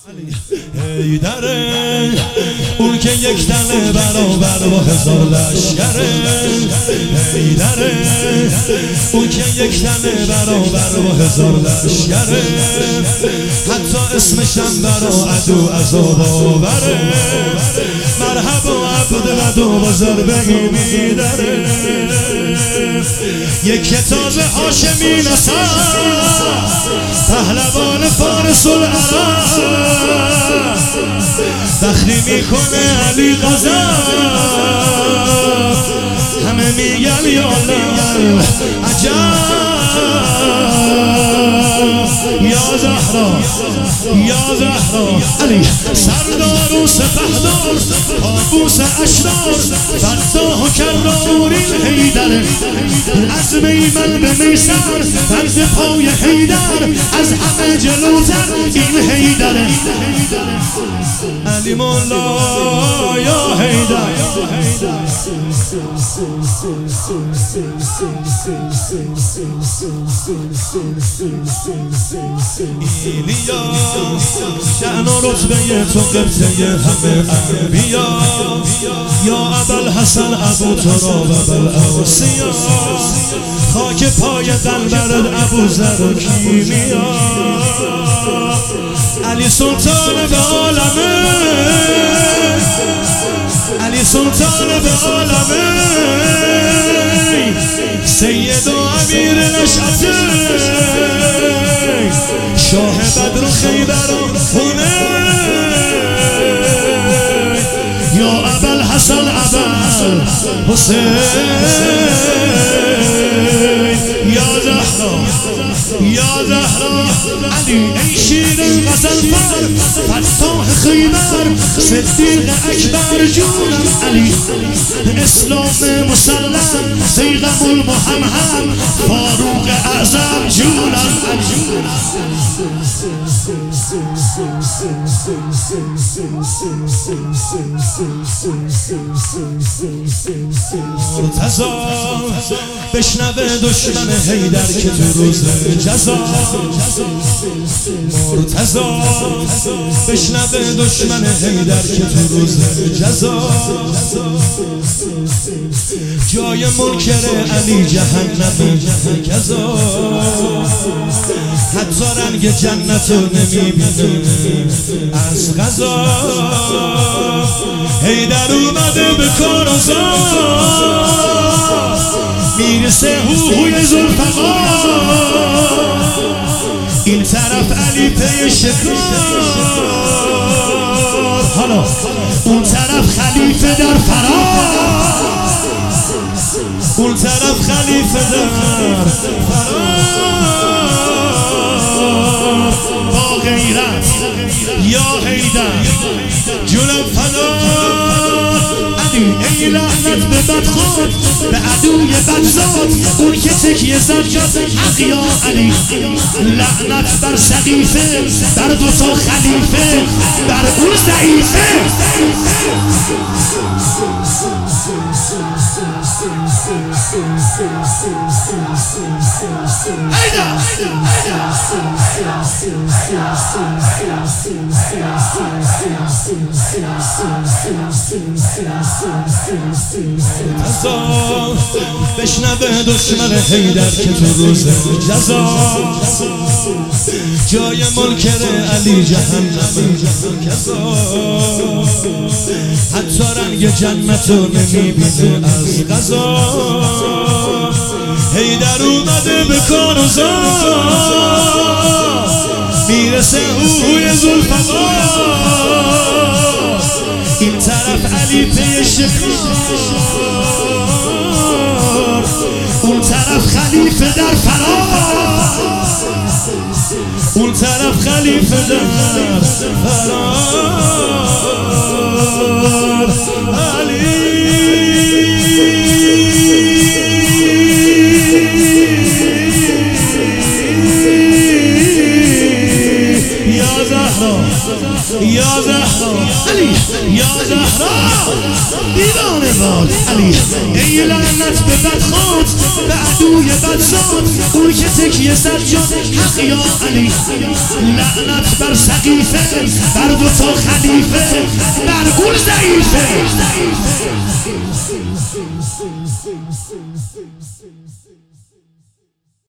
حیدره اون که یک تنه برابر با هزار لشکره. حیدره اون که یک تنه برابر با هزار لشکره. حتی اسمشم برا عدو عذاب آوره. مرحبا عبدالعدو با ضربه ایمی داره. یک کتاب هاشمی نصر پهلوان فارس العرب دخلی میکنه علی غضب. همه میگن یا الله عجب یا زهرا یا زهرا. علی سردار و سپهدار کابوس اشرار فداه و کرار این حیدره. از میمن به میسر فرد پای حیدر از همه جلوتر این حیدره. علی مولا یا حیدر. ایلیا شأن و رتبه تو قبطه همه انبیا. یا ابوالحسن ابو تراب ابوالعوصیا. خاک پای قلبرت ابوذر و کیمیا. علی سلطان به عالمه. علی سلطان به عالمه. سید و امیر نشأته. شاه بدر و خیبر و حنین. یا ابوالحسن ابوالحسین. یا زهرا یا زهرا. علی ای شیر غزل فر فتاح خیبر صدیق اکبر جونم علی. اسلام مسلم سیغم المحمهم فاروق اعظم جونم علی. مرتضی بشنوه دشمن حیدر که تو روز جزا. مرتضی بشنوه دشمن حیدر که تو روز جزا. جای منکر علی جهنم کذا. حتی رنگ جنت رو نمیبینه از غذا. حیدر اومده به کارزار میرسه هوی ذوالفقار. این طرف علی پی شکار. حالا اون طرف خلیفه در فرار. اون طرف خلیفه در فرار. با غیرت یا حیدر جونم فدا. علی ای لعنت به بدخواد به عدوی بدزاد. اون که تکیه زد جز حق یا علی. لعنت بر سقیفه بر دوتا خلیفه بر اون ضعیفه. بشنوه دشمن حیدر که تو روز جزا. جای منکر علی جهنم کذا. حتی رنگ جنت رو نمیبینه از غذا. حیدر اومده به کارزار میرسه هوی ذوالفقار. این طرف علی پی شکار. اون طرف خلیفه در فرار. اون طرف خلیفه در فرار. علی یا زهرا زهرا یا زهرا علی یا زهرا دیوانه باد علی ای لعنت به بدخواد به عدوی بدزاد اون که تکیه سجاد حق یا علی لعنت بر سقیفه بر دوتا خلیفه بر گل ضعیفه